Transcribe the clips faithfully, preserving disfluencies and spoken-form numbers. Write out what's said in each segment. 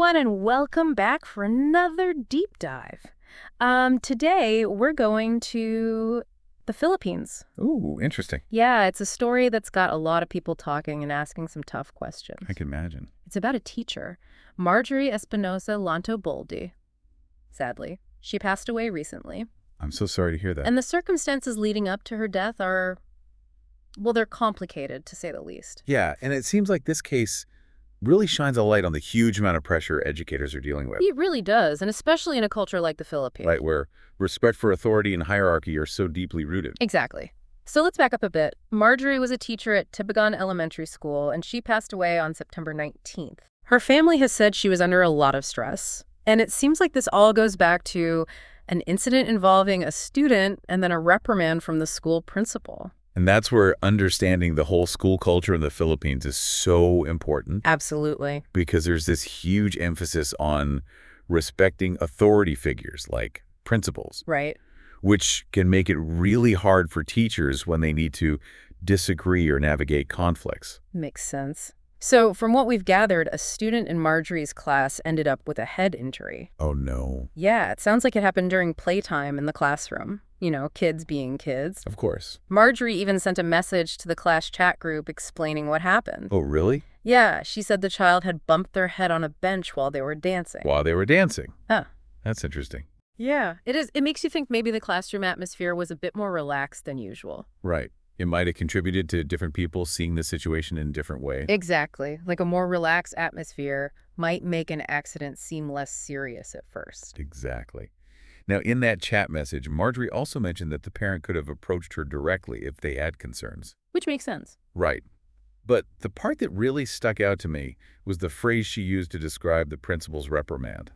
everyone, and welcome back for another deep dive. Um, today, we're going to the Philippines. Ooh, interesting. Yeah, it's a story that's got a lot of people talking and asking some tough questions. I can imagine. It's about a teacher, Marjorie Espinosa Lantoboldi. Sadly, she passed away recently. I'm so sorry to hear that. And the circumstances leading up to her death are, well, they're complicated, to say the least. Yeah, and it seems like this case really shines a light on the huge amount of pressure educators are dealing with. It really does, and especially in a culture like the Philippines. Right, where respect for authority and hierarchy are so deeply rooted. Exactly. So let's back up a bit. Marjorie was a teacher at Tibagon Elementary School, and she passed away on September nineteenth. Her family has said she was under a lot of stress, and it seems like this all goes back to an incident involving a student and then a reprimand from the school principal. And that's where understanding the whole school culture in the Philippines is so important. Absolutely. Because there's this huge emphasis on respecting authority figures like principals. Right. Which can make it really hard for teachers when they need to disagree or navigate conflicts. Makes sense. So from what we've gathered, a student in Marjorie's class ended up with a head injury. Oh, no. Yeah, it sounds like it happened during playtime in the classroom. You know, kids being kids. Of course. Marjorie even sent a message to the class chat group explaining what happened. Oh, really? Yeah, she said the child had bumped their head on a bench while they were dancing. While they were dancing. Huh. That's interesting. Yeah, it is. It makes you think maybe the classroom atmosphere was a bit more relaxed than usual. Right. It might have contributed to different people seeing the situation in a different way. Exactly. Like a more relaxed atmosphere might make an accident seem less serious at first. Exactly. Now, in that chat message, Marjorie also mentioned that the parent could have approached her directly if they had concerns. Which makes sense. Right. But the part that really stuck out to me was the phrase she used to describe the principal's reprimand.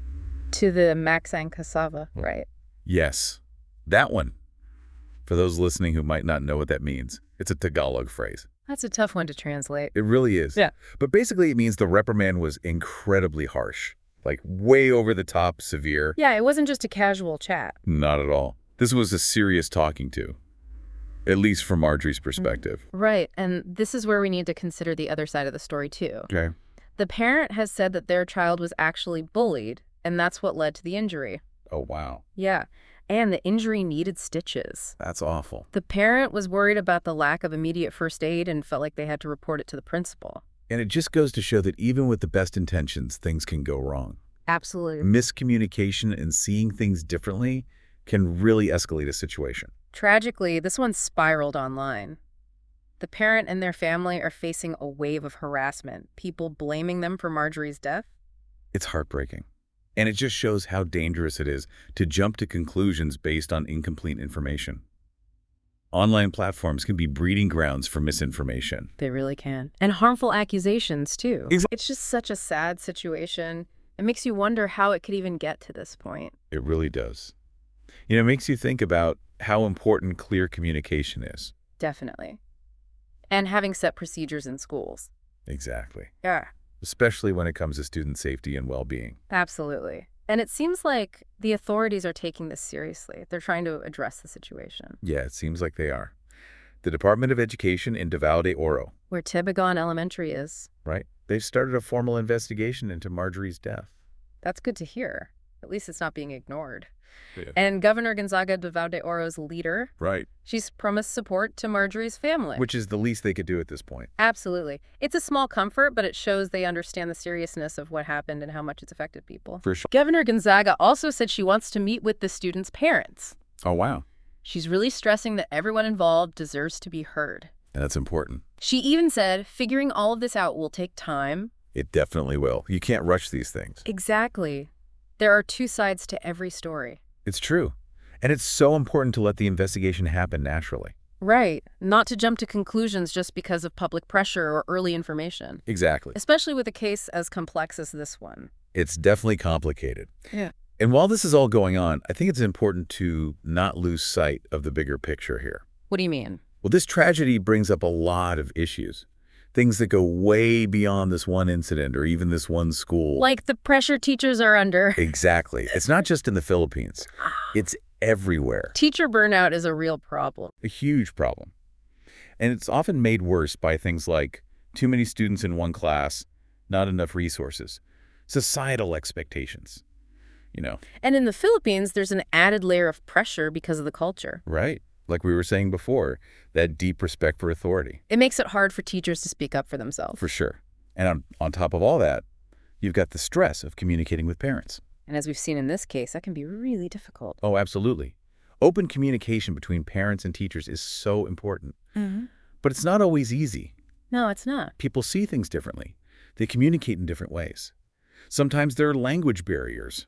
To the Maksang Cassava, right? Yes. That one. For those listening who might not know what that means, it's a Tagalog phrase. That's a tough one to translate. It really is. Yeah. But basically it means the reprimand was incredibly harsh. Like way over the top, severe. Yeah, it wasn't just a casual chat. Not at all. This was a serious talking to. At least from Marjorie's perspective. Right, and this is where we need to consider the other side of the story too. Okay. The parent has said that their child was actually bullied, and that's what led to the injury. Oh, wow. Yeah, and the injury needed stitches. That's awful. The parent was worried about the lack of immediate first aid and felt like they had to report it to the principal. And it just goes to show that even with the best intentions, things can go wrong. Absolutely. Miscommunication and seeing things differently can really escalate a situation. Tragically, this one spiraled online. The parent and their family are facing a wave of harassment, people blaming them for Marjorie's death. It's heartbreaking. And it just shows how dangerous it is to jump to conclusions based on incomplete information. Online platforms can be breeding grounds for misinformation. They really can. And harmful accusations, too. Exactly. It's just such a sad situation. It makes you wonder how it could even get to this point. It really does. You know, it makes you think about how important clear communication is. Definitely. And having set procedures in schools. Exactly. Yeah. Especially when it comes to student safety and well-being. Absolutely. And it seems like the authorities are taking this seriously. They're trying to address the situation. Yeah, it seems like they are. The Department of Education in Davao de Oro. Where Tibagon Elementary is. Right. They've started a formal investigation into Marjorie's death. That's good to hear. At least it's not being ignored. Yeah. And Governor Gonzaga Davao de Oro's leader, Right. she's promised support to Marjorie's family. Which is the least they could do at this point. Absolutely. It's a small comfort, but it shows they understand the seriousness of what happened and how much it's affected people. For sure. Governor Gonzaga also said she wants to meet with the students' parents. Oh, wow. She's really stressing that everyone involved deserves to be heard. And that's important. She even said figuring all of this out will take time. It definitely will. You can't rush these things. Exactly. There are two sides to every story. It's true. And it's so important to let the investigation happen naturally. Right. Not to jump to conclusions just because of public pressure or early information. Exactly. Especially with a case as complex as this one. It's definitely complicated. Yeah. And while this is all going on, I think it's important to not lose sight of the bigger picture here. What do you mean? Well, this tragedy brings up a lot of issues. Things that go way beyond this one incident or even this one school. Like the pressure teachers are under. Exactly. It's not just in the Philippines. It's everywhere. Teacher burnout is a real problem. A huge problem. And it's often made worse by things like too many students in one class, not enough resources, societal expectations, you know. And in the Philippines, there's an added layer of pressure because of the culture. Right. Like we were saying before, that deep respect for authority. It makes it hard for teachers to speak up for themselves. For sure. And on, on top of all that, you've got the stress of communicating with parents. And as we've seen in this case, that can be really difficult. Oh, absolutely. Open communication between parents and teachers is so important. Mm-hmm. But it's not always easy. No, it's not. People see things differently. They communicate in different ways. Sometimes there are language barriers.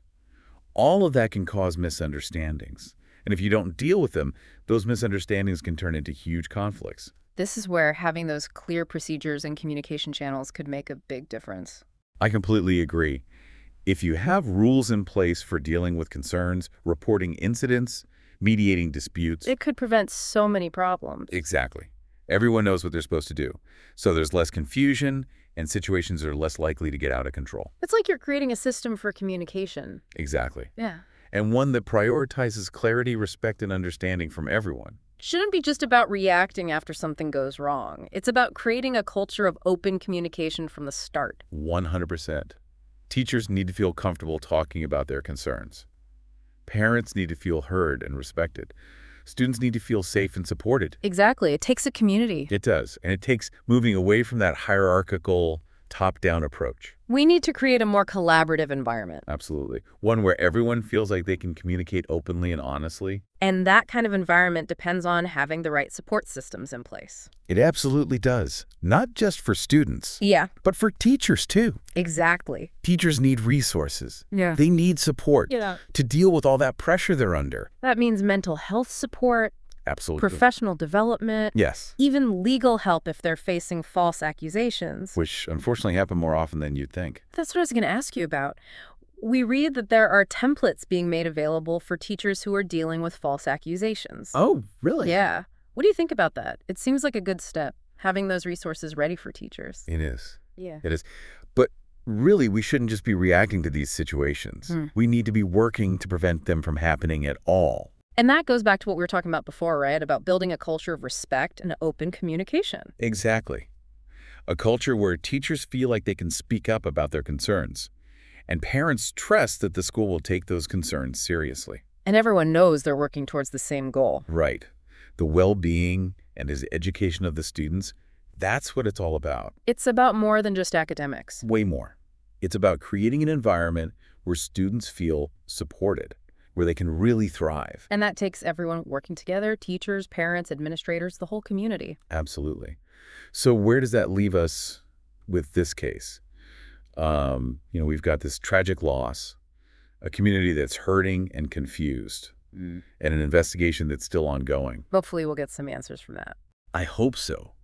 All of that can cause misunderstandings. And if you don't deal with them, those misunderstandings can turn into huge conflicts. This is where having those clear procedures and communication channels could make a big difference. I completely agree. If you have rules in place for dealing with concerns, reporting incidents, mediating disputes... It could prevent so many problems. Exactly. Everyone knows what they're supposed to do. So there's less confusion, and situations are less likely to get out of control. It's like you're creating a system for communication. Exactly. Yeah. And one that prioritizes clarity, respect, and understanding from everyone. Shouldn't be just about reacting after something goes wrong. It's about creating a culture of open communication from the start. one hundred percent. Teachers need to feel comfortable talking about their concerns. Parents need to feel heard and respected. Students need to feel safe and supported. Exactly. It takes a community. It does. And it takes moving away from that hierarchical, top-down approach. We need to create a more collaborative environment. Absolutely. One where everyone feels like they can communicate openly and honestly. And that kind of environment depends on having the right support systems in place. It absolutely does. Not just for students. Yeah. But for teachers, too. Exactly. Teachers need resources. Yeah. They need support Yeah. to deal with all that pressure they're under. That means mental health support, Absolutely. professional development, Yes. even legal help if they're facing false accusations. Which unfortunately happen more often than you'd think. That's what I was going to ask you about. We read that there are templates being made available for teachers who are dealing with false accusations. Oh, really? Yeah. What do you think about that? It seems like a good step, having those resources ready for teachers. It is. Yeah. It is. But really, we shouldn't just be reacting to these situations. Hmm. We need to be working to prevent them from happening at all. And that goes back to what we were talking about before, right? About building a culture of respect and open communication. Exactly. A culture where teachers feel like they can speak up about their concerns, and parents trust that the school will take those concerns seriously. And everyone knows they're working towards the same goal. Right. The well-being and his education of the students, that's what it's all about. It's about more than just academics. Way more. It's about creating an environment where students feel supported, where they can really thrive. And that takes everyone working together, teachers, parents, administrators, the whole community. Absolutely. So where does that leave us with this case? Um, you know, we've got this tragic loss, a community that's hurting and confused, mm. and an investigation that's still ongoing. Hopefully we'll get some answers from that. I hope so.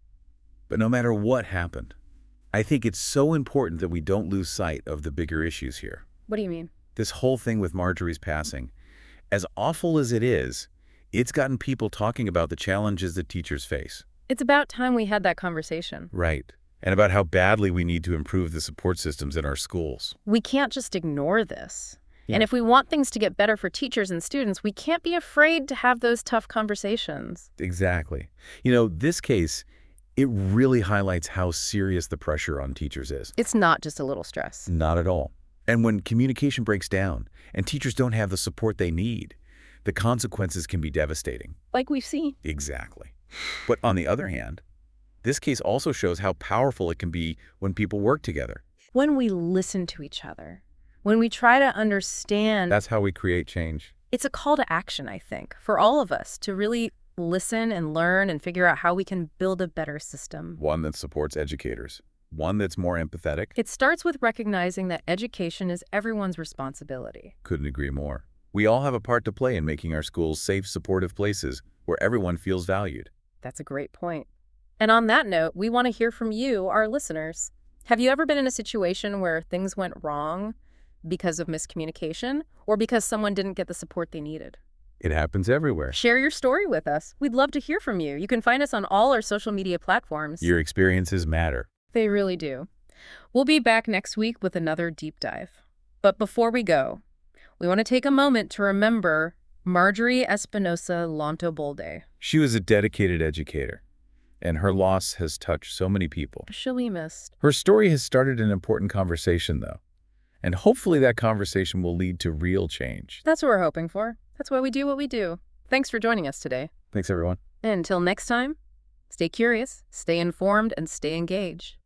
But no matter what happened, I think it's so important that we don't lose sight of the bigger issues here. What do you mean? This whole thing with Marjorie's passing, as awful as it is, it's gotten people talking about the challenges that teachers face. It's about time we had that conversation. Right. And about how badly we need to improve the support systems in our schools. We can't just ignore this. Yeah. And if we want things to get better for teachers and students, we can't be afraid to have those tough conversations. Exactly. You know, this case, it really highlights how serious the pressure on teachers is. It's not just a little stress. Not at all. And when communication breaks down and teachers don't have the support they need, the consequences can be devastating. Like we've seen. Exactly. But on the other hand, this case also shows how powerful it can be when people work together. When we listen to each other, when we try to understand. That's how we create change. It's a call to action, I think, for all of us to really listen and learn and figure out how we can build a better system. One that supports educators. One that's more empathetic. It starts with recognizing that education is everyone's responsibility. Couldn't agree more. We all have a part to play in making our schools safe, supportive places where everyone feels valued. That's a great point. And on that note, we want to hear from you, our listeners. Have you ever been in a situation where things went wrong because of miscommunication or because someone didn't get the support they needed? It happens everywhere. Share your story with us. We'd love to hear from you. You can find us on all our social media platforms. Your experiences matter. They really do. We'll be back next week with another deep dive. But before we go, we want to take a moment to remember Marjorie Espinosa Lontobolde. She was a dedicated educator, and her loss has touched so many people. She'll be missed. Her story has started an important conversation, though. And hopefully that conversation will lead to real change. That's what we're hoping for. That's why we do what we do. Thanks for joining us today. Thanks, everyone. And until next time, stay curious, stay informed, and stay engaged.